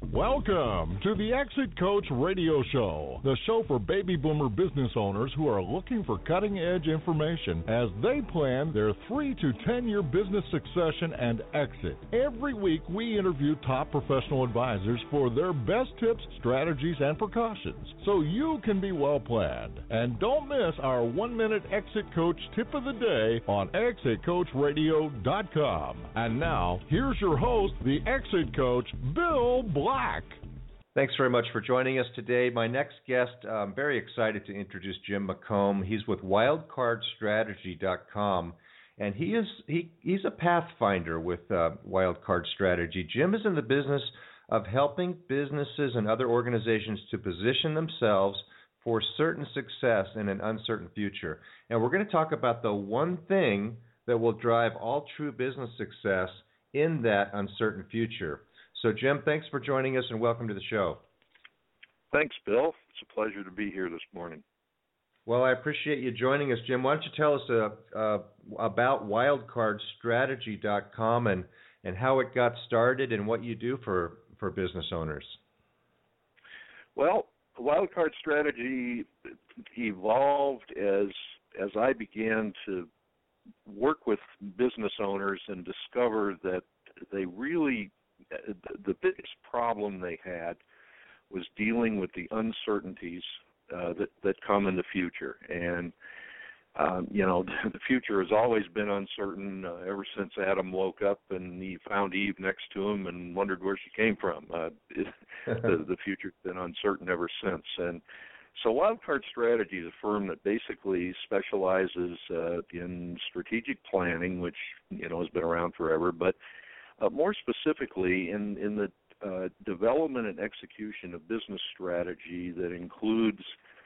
Welcome to the Exit Coach Radio Show, the show for baby boomer business owners who are looking for cutting-edge information as they plan their 3 to 10-year business succession and exit. Every week, we interview top professional advisors for their best tips, strategies, and precautions so you can be well planned. And don't miss our 1-minute Exit Coach tip of the day on ExitCoachRadio.com. And now, here's your host, the Exit Coach, Bill Black. Thanks very much for joining us today. My next guest, I'm very excited to introduce Jim McComb. He's with WildCardStrategy.com, and he's a pathfinder with Wildcard Strategy. Jim is in the business of helping businesses and other organizations to position themselves for certain success in an uncertain future. And we're going to talk about the one thing that will drive all true business success in that uncertain future. So, Jim, thanks for joining us and welcome to the show. Thanks, Bill. It's a pleasure to be here this morning. Well, I appreciate you joining us, Jim. Why don't you tell us about WildCardStrategy.com and how it got started and what you do for business owners? Well, Wildcard Strategy evolved as I began to work with business owners and discover that they really the biggest problem they had was dealing with the uncertainties that come in the future. And, the future has always been uncertain ever since Adam woke up and he found Eve next to him and wondered where she came from. The future's been uncertain ever since. And so Wildcard Strategy is a firm that basically specializes in strategic planning, which, has been around forever, but more specifically, in the development and execution of business strategy that includes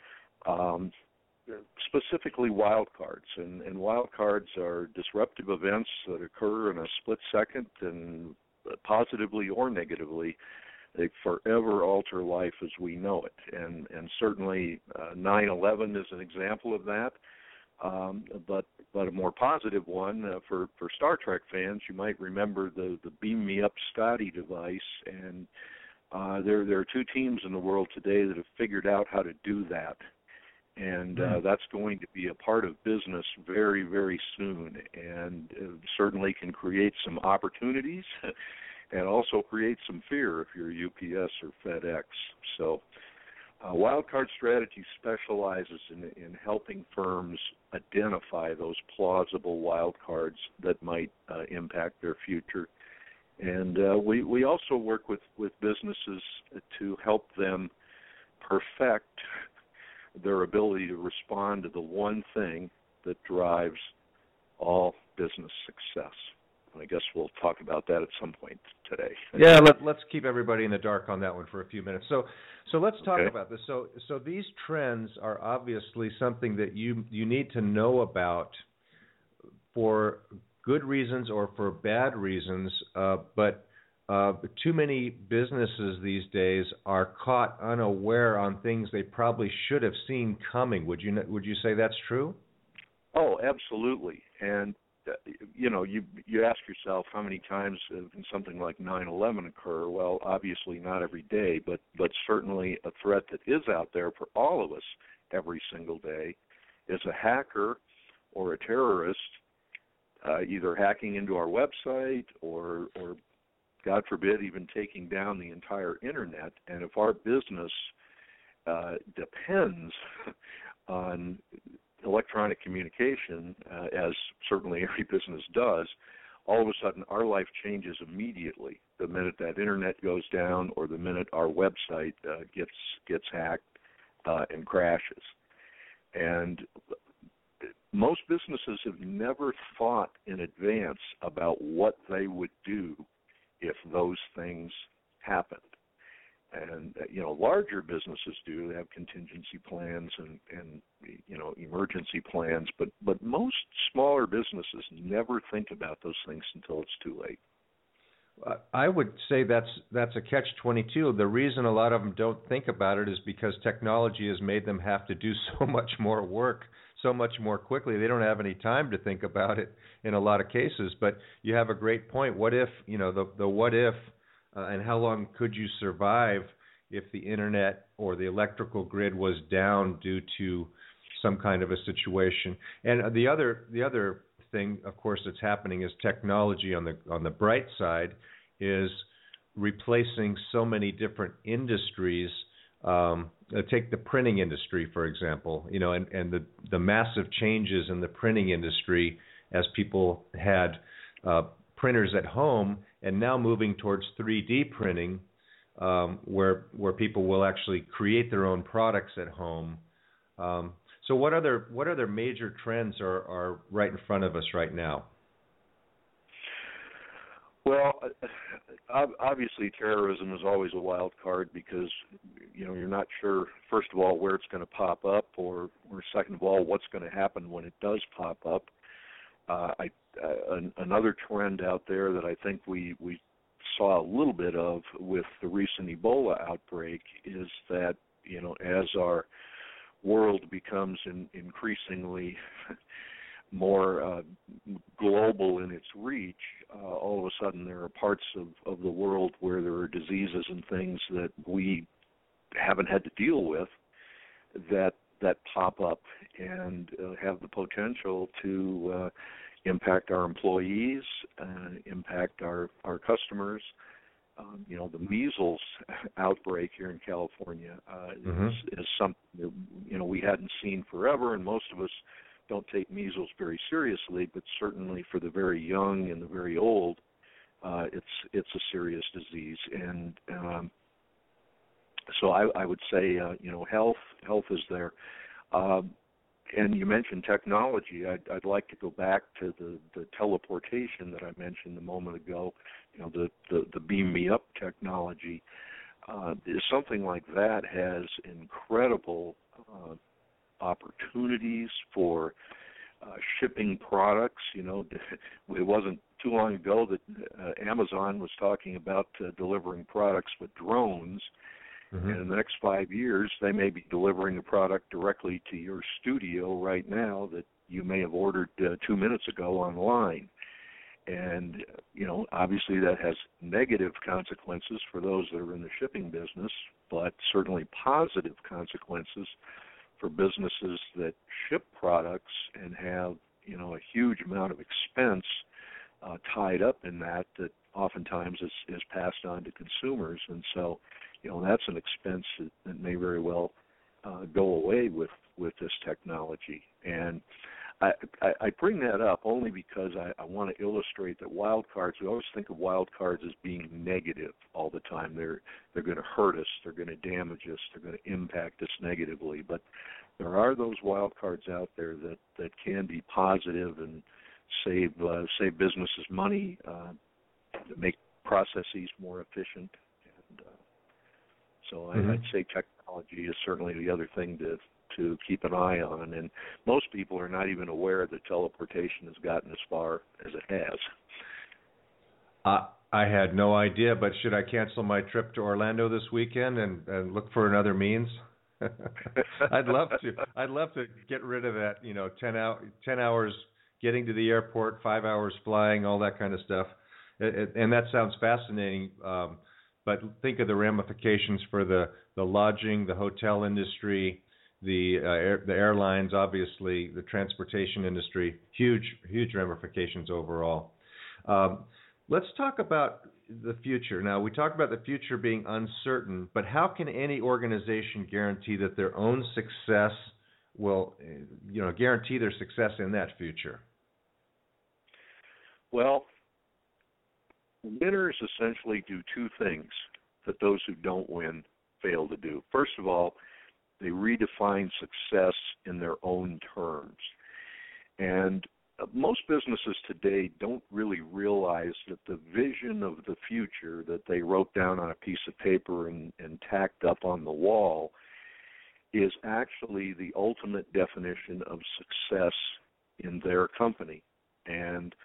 specifically wildcards. And wildcards are disruptive events that occur in a split second, and positively or negatively, they forever alter life as we know it. And certainly 9/11 is an example of that. But a more positive one for Star Trek fans, you might remember the Beam Me Up Scotty device, and there are two teams in the world today that have figured out how to do that, and that's going to be a part of business very, very soon, and certainly can create some opportunities and also create some fear if you're UPS or FedEx. So Wildcard Strategy specializes in helping firms identify those plausible wildcards that might impact their future. And we also work with businesses to help them perfect their ability to respond to the one thing that drives all business success. I guess we'll talk about that at some point today. Yeah, let's keep everybody in the dark on that one for a few minutes. So let's talk about this. So these trends are obviously something that you need to know about for good reasons or for bad reasons, but too many businesses these days are caught unaware on things they probably should have seen coming. Would you say that's true? Oh, absolutely. And you ask yourself how many times can something like 9/11 occur? Well, obviously not every day, but certainly a threat that is out there for all of us every single day is a hacker or a terrorist either hacking into our website or God forbid, even taking down the entire Internet. And if our business depends on electronic communication, as certainly every business does, all of a sudden our life changes immediately the minute that Internet goes down or the minute our website gets hacked and crashes. And most businesses have never thought in advance about what they would do if those things happened. And, larger businesses do. They have contingency plans and emergency plans, but most smaller businesses never think about those things until it's too late. I would say that's a catch-22. The reason a lot of them don't think about it is because technology has made them have to do so much more work so much more quickly. They don't have any time to think about it in a lot of cases. But you have a great point. What if, the what if and how long could you survive if the internet or the electrical grid was down due to some kind of a situation. And the other thing, of course, that's happening is technology on the bright side is replacing so many different industries. Take the printing industry, for example, and the massive changes in the printing industry as people had printers at home, and now moving towards 3D printing, where people will actually create their own products at home. So what other major trends are right in front of us right now? Well, obviously terrorism is always a wild card because you're not sure, first of all, where it's going to pop up, or second of all, what's going to happen when it does pop up. Another trend out there that I think we saw a little bit of with the recent Ebola outbreak is that as our world becomes increasingly more global in its reach, all of a sudden there are parts of the world where there are diseases and things that we haven't had to deal with that pop up and have the potential to impact our employees, impact our customers. The measles outbreak here in California is something that we hadn't seen forever, and most of us don't take measles very seriously, but certainly for the very young and the very old, it's a serious disease. And so I would say health is there. And you mentioned technology. I'd like to go back to the teleportation that I mentioned a moment ago. The beam me up technology. Something like that has incredible opportunities for shipping products. It wasn't too long ago that Amazon was talking about delivering products with drones. Mm-hmm. And in the next 5 years, they may be delivering a product directly to your studio right now that you may have ordered 2 minutes ago online. And, obviously that has negative consequences for those that are in the shipping business, but certainly positive consequences for businesses that ship products and have, a huge amount of expense tied up in that oftentimes is passed on to consumers. And so, that's an expense that may very well go away with this technology. And I bring that up only because I want to illustrate that wild cards, we always think of wild cards as being negative all the time. They're going to hurt us, they're going to damage us, they're going to impact us negatively. But there are those wild cards out there that can be positive and save businesses money, make processes more efficient. And so I'd say technology is certainly the other thing to keep an eye on, and most people are not even aware that teleportation has gotten as far as it has. I had no idea, but should I cancel my trip to Orlando this weekend and look for another means? I'd love to. I'd love to get rid of that, 10 hours getting to the airport, 5 hours flying, all that kind of stuff. And that sounds fascinating, but think of the ramifications for the lodging, the hotel industry, the airlines, obviously, the transportation industry, huge ramifications overall. Let's talk about the future. Now, we talked about the future being uncertain, but how can any organization guarantee that their own success will, guarantee their success in that future? Well, winners essentially do two things that those who don't win fail to do. First of all, they redefine success in their own terms. And most businesses today don't really realize that the vision of the future that they wrote down on a piece of paper and tacked up on the wall is actually the ultimate definition of success in their company. And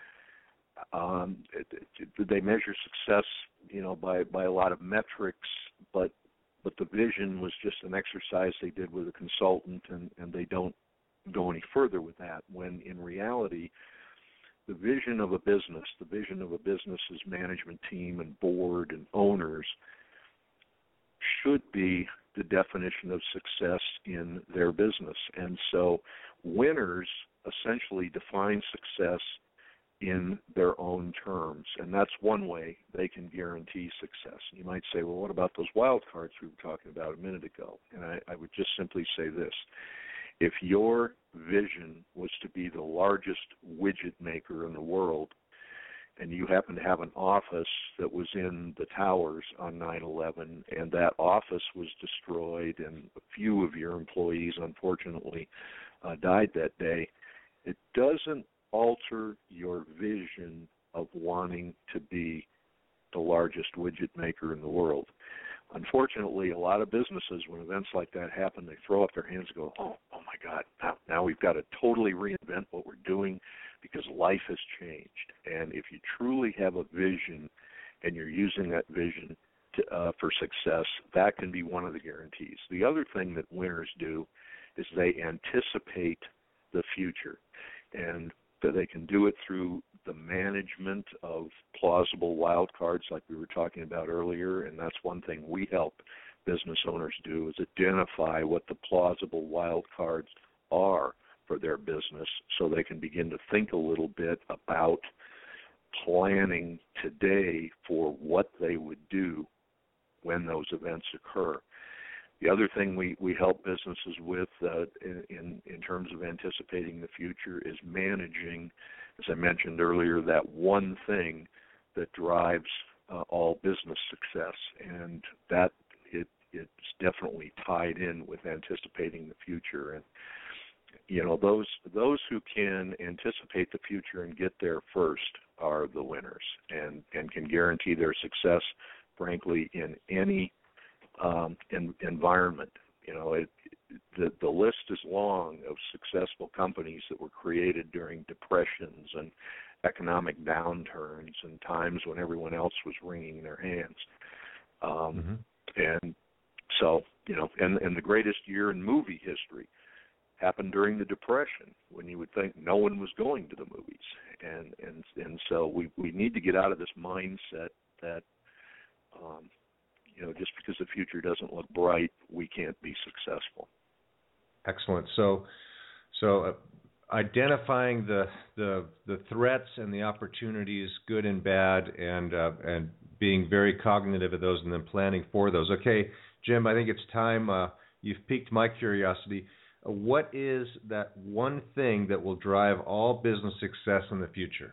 they measure success, by a lot of metrics, but the vision was just an exercise they did with a consultant, and they don't go any further with that, when in reality the vision of a business's management team and board and owners should be the definition of success in their business. And so winners essentially define success in their own terms, and that's one way they can guarantee success. You might say, well, what about those wild cards we were talking about a minute ago? And I would just simply say this. If your vision was to be the largest widget maker in the world, and you happen to have an office that was in the towers on 9/11, and that office was destroyed, and a few of your employees, unfortunately, died that day, it doesn't alter your vision of wanting to be the largest widget maker in the world. Unfortunately, a lot of businesses, when events like that happen, they throw up their hands and go, oh my God, now we've got to totally reinvent what we're doing because life has changed. And if you truly have a vision and you're using that vision for success, that can be one of the guarantees. The other thing that winners do is they anticipate the future. And they can do it through the management of plausible wild cards like we were talking about earlier, and that's one thing we help business owners do, is identify what the plausible wild cards are for their business so they can begin to think a little bit about planning today for what they would do when those events occur. The other thing we help businesses with in terms of anticipating the future is managing, as I mentioned earlier, that one thing that drives all business success, and that it's definitely tied in with anticipating the future. And you know, those who can anticipate the future and get there first are the winners, and can guarantee their success, frankly, in any environment. You know, the list is long of successful companies that were created during depressions and economic downturns and times when everyone else was wringing their hands. And so, you know, and the greatest year in movie history happened during the Depression, when you would think no one was going to the movies. And so we need to get out of this mindset that you know, just because the future doesn't look bright, we can't be successful. Excellent. So identifying the threats and the opportunities, good and bad, and being very cognitive of those, and then planning for those. Okay, Jim, I think it's time. You've piqued my curiosity. What is that one thing that will drive all business success in the future?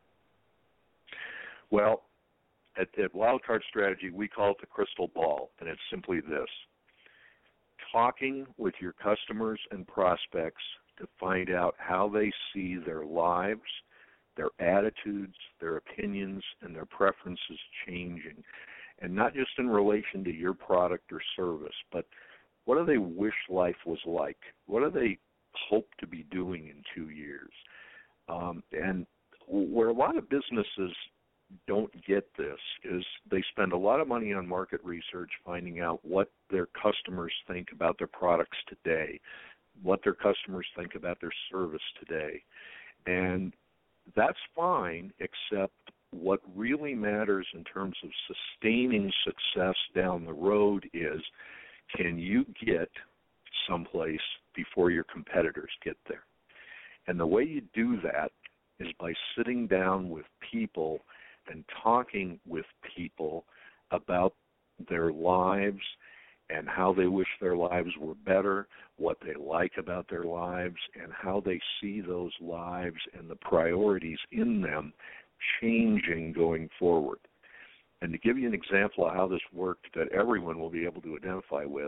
Well, at Wildcard Strategy, we call it the crystal ball, and it's simply this: talking with your customers and prospects to find out how they see their lives, their attitudes, their opinions, and their preferences changing. And not just in relation to your product or service, but what do they wish life was like? What do they hope to be doing in 2 years? And where a lot of businesses don't get this is they spend a lot of money on market research finding out what their customers think about their products today, what their customers think about their service today. And that's fine, except what really matters in terms of sustaining success down the road is, can you get someplace before your competitors get there? And the way you do that is by sitting down with people and talking with people about their lives and how they wish their lives were better, what they like about their lives, and how they see those lives and the priorities in them changing going forward. And to give you an example of how this worked that everyone will be able to identify with,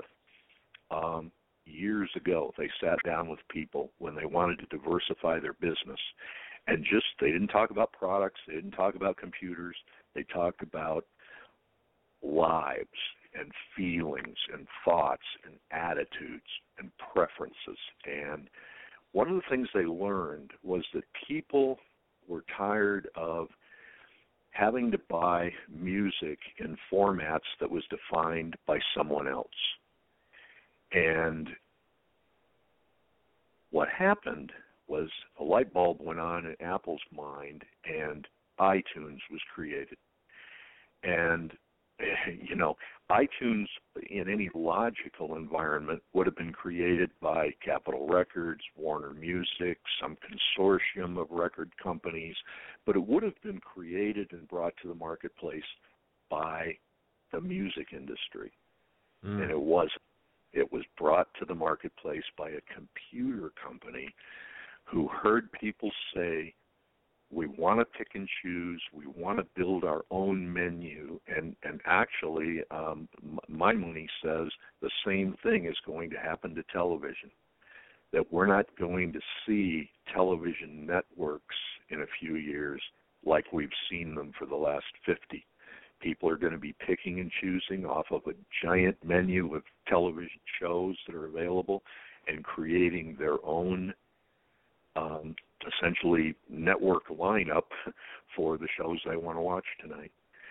years ago they sat down with people when they wanted to diversify their business, and they didn't talk about products, they didn't talk about computers, they talked about lives and feelings and thoughts and attitudes and preferences. And one of the things they learned was that people were tired of having to buy music in formats that was defined by someone else. And what happened was a light bulb went on in Apple's mind, and iTunes was created. And, you know, iTunes in any logical environment would have been created by Capitol Records, Warner Music, some consortium of record companies, but it would have been created and brought to the marketplace by the music industry. And it wasn't. It was brought to the marketplace by a computer company who heard people say, we want to pick and choose, we want to build our own menu, and actually, my money says the same thing is going to happen to television, that we're not going to see television networks in a few years like we've seen them for the last 50. People are going to be picking and choosing off of a giant menu of television shows that are available and creating their own essentially network lineup for the shows they want to watch tonight.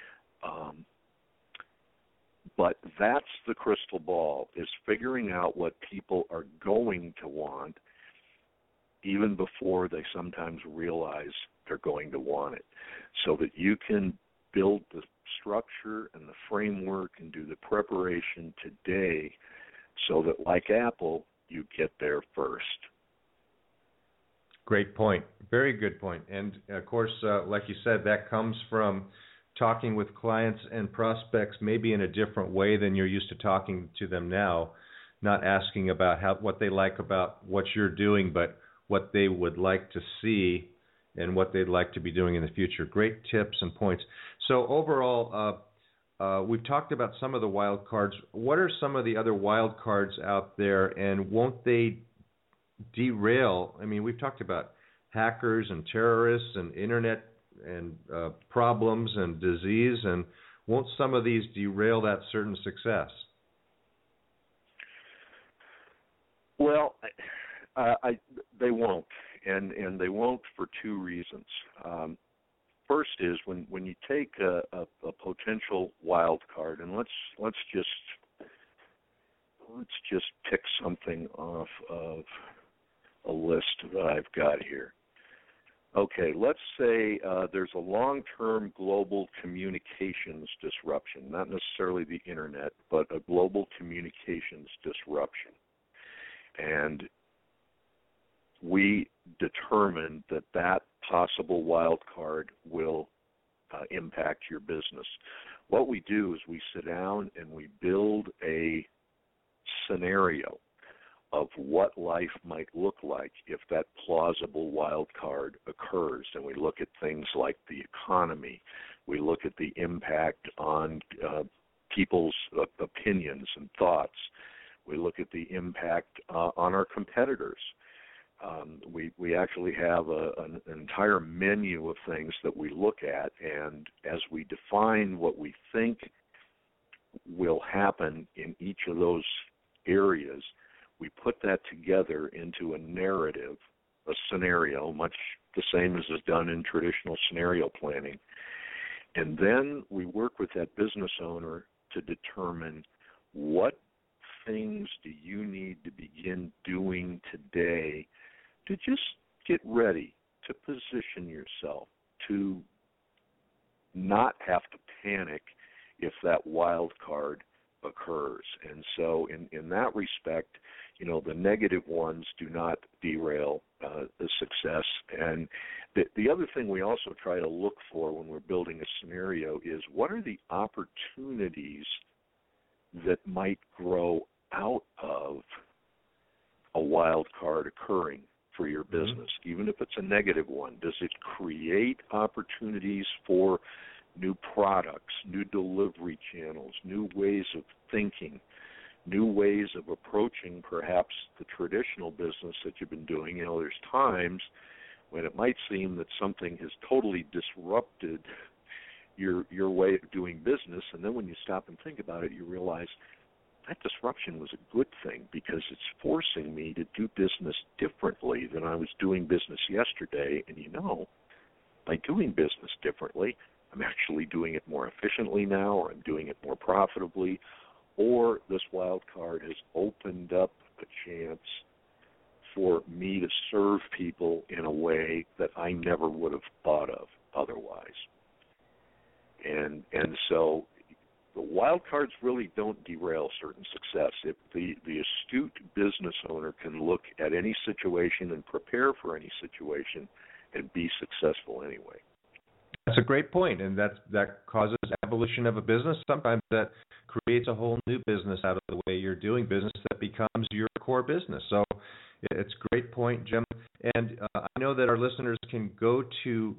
But that's the crystal ball, is figuring out what people are going to want even before they sometimes realize they're going to want it, so that you can build the structure and the framework and do the preparation today so that, like Apple, you get there first. Great point. Very good point. And, of course, like you said, that comes from talking with clients and prospects maybe in a different way than you're used to talking to them now, not asking about what they like about what you're doing, but what they would like to see and what they'd like to be doing in the future. Great tips and points. So overall, we've talked about some of the wild cards. What are some of the other wild cards out there, and won't they derail? I mean, we've talked about hackers and terrorists and internet and problems and disease, and won't some of these derail that certain success? Well, they won't, and they won't for two reasons. First is when you take a potential wild card, and let's just pick something off of a list that I've got here. Okay, let's say there's a long-term global communications disruption, not necessarily the internet, but a global communications disruption. And we determined that possible wild card will impact your business. What we do is we sit down and we build a scenario of what life might look like if that plausible wild card occurs. And we look at things like the economy. We look at the impact on people's opinions and thoughts. We look at the impact on our competitors. We actually have an entire menu of things that we look at, and as we define what we think will happen in each of those areas, we put that together into a narrative, a scenario, much the same as is done in traditional scenario planning. And then we work with that business owner to determine what things do you need to begin doing today to just get ready, to position yourself, to not have to panic if that wild card occurs. And so in that respect, you know, the negative ones do not derail the success. And the other thing we also try to look for when we're building a scenario is what are the opportunities that might grow out of a wild card occurring for your business, even if it's a negative one. Does it create opportunities for new products, new delivery channels, new ways of thinking, new ways of approaching perhaps the traditional business that you've been doing? You know, there's times when it might seem that something has totally disrupted your way of doing business, and then when you stop and think about it, you realize that disruption was a good thing because it's forcing me to do business differently than I was doing business yesterday. And, you know, by doing business differently, I'm actually doing it more efficiently now, or I'm doing it more profitably, or this wild card has opened up a chance for me to serve people in a way that I never would have thought of otherwise. And so the wild cards really don't derail certain success. If the astute business owner can look at any situation and prepare for any situation and be successful anyway. That's a great point, and that causes evolution of a business. Sometimes that creates a whole new business out of the way you're doing business that becomes your core business. So it's a great point, Jim. And I know that our listeners can go to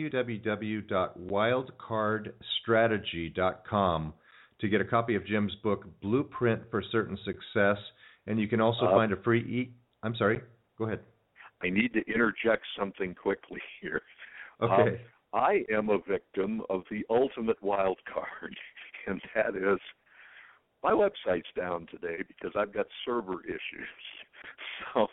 www.wildcardstrategy.com to get a copy of Jim's book, Blueprint for Certain Success. And you can also find a free I'm sorry, go ahead. I need to interject something quickly here. Okay. I am a victim of the ultimate wild card, and that is my website's down today because I've got server issues. So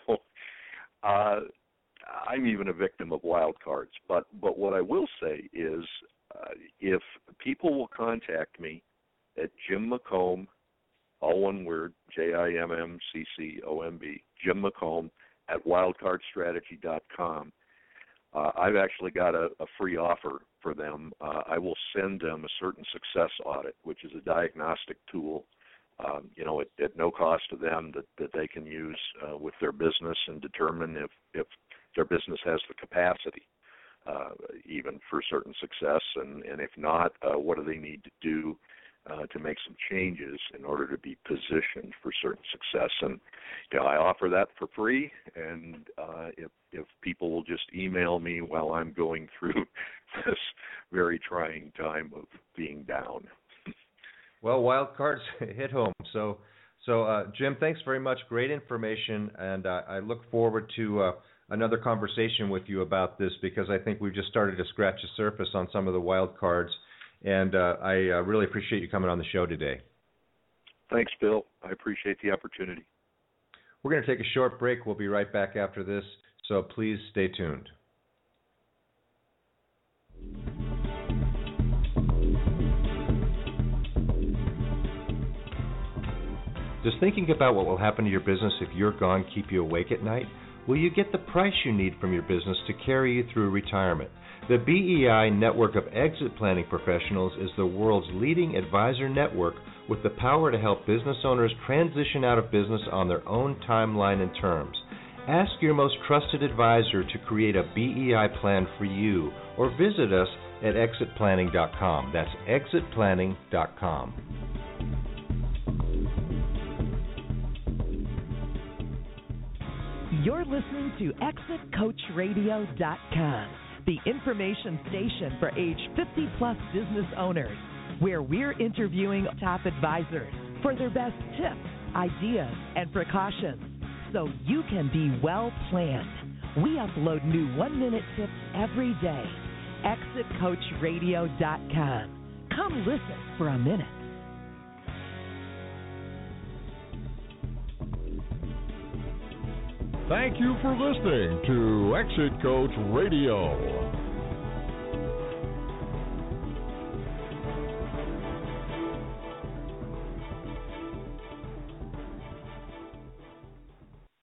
I'm even a victim of wild cards. But what I will say is if people will contact me at Jim McComb, all one word, JIMMCCOMB, Jim McComb at wildcardstrategy.com, I've actually got a free offer for them. I will send them a certain success audit, which is a diagnostic tool, at no cost to them that they can use with their business and determine if their business has the capacity even for certain success, and if not, what do they need to do to make some changes in order to be positioned for certain success. And I offer that for free, and if people will just email me while I'm going through this very trying time of being down. Well, wild cards hit home. So Jim, thanks very much. Great information, and I look forward to another conversation with you about this, because I think we've just started to scratch the surface on some of the wild cards. And I really appreciate you coming on the show today. Thanks, Bill. I appreciate the opportunity. We're going to take a short break. We'll be right back after this, so please stay tuned. Does thinking about what will happen to your business if you're gone keep you awake at night? Will you get the price you need from your business to carry you through retirement? The BEI Network of Exit Planning Professionals is the world's leading advisor network with the power to help business owners transition out of business on their own timeline and terms. Ask your most trusted advisor to create a BEI plan for you, or visit us at exitplanning.com. That's exitplanning.com. You're listening to ExitCoachRadio.com, the information station for age 50-plus business owners, where we're interviewing top advisors for their best tips, ideas, and precautions, so you can be well planned. We upload new 1-minute tips every day. ExitCoachRadio.com. Come listen for a minute. Thank you for listening to Exit Coach Radio.